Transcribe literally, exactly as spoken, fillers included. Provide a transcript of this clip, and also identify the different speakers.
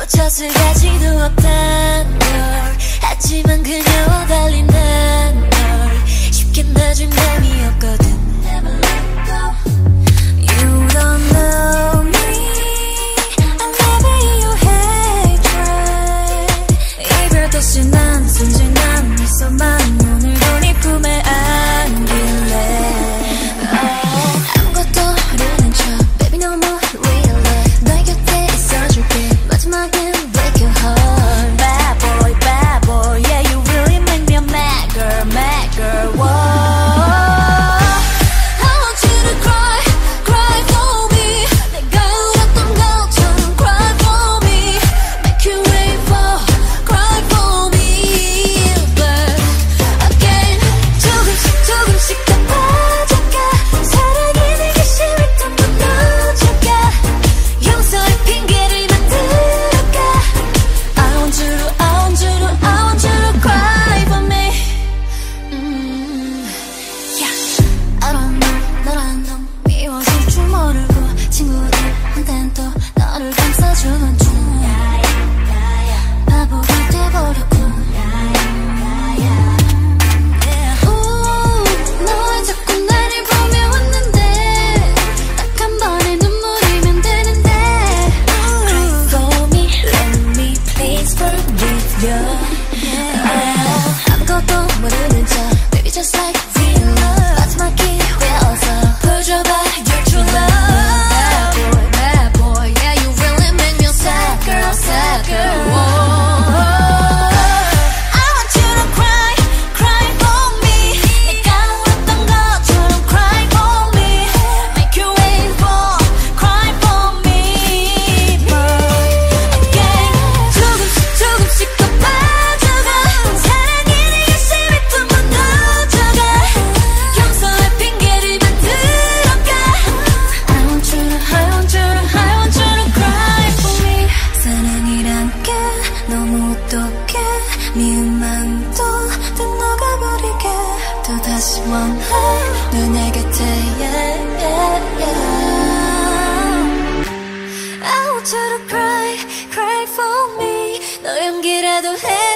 Speaker 1: 어쩔 가지도 없단 걸 하지만 그녀와 달리 난 널 쉽게 놔줄 맘이 없거든. Never let go. You don't know me. I never your hatred. 이별 듯이 난 순진한 미소만 오늘도 네 품에 안길래 oh. 아무것도 모르는 척 Baby no more real love. 너의 곁에 있어줄게. 마지막엔 break your heart. Bad boy, bad boy. Yeah, you really make me a mad girl, mad girl. Whoa. 친구들한텐 또 너를 감싸주는 중 바보가 돼버렸고 너 자꾸 나를 보며 웃는데 딱 한 번의 눈물이면 되는데 Cry for me, let me please forgive you. 아무것도 모르는 척 Baby just like real love. 마지막 기회 어서 보여줘봐 your true love. 너무 어떡해 미운 마음도 다 녹아버리게 또 다시 원해 너네 곁에 yeah, yeah, yeah. I want you to cry, cry for me. 너 용기라도 해